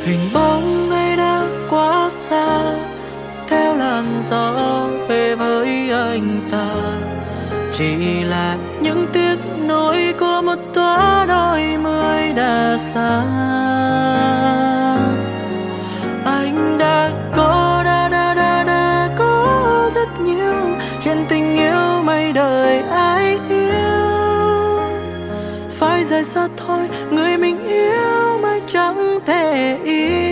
hình bóng ấy đã quá xa, theo làn gió về với anh ta. Chỉ là những tiếc nuối của một tóa đôi mươi đã xa. Anh đã có đã có rất nhiều chuyện tình yêu mấy đời ai yêu. Phải rời xa thôi, người mình yêu mới chẳng thể yêu.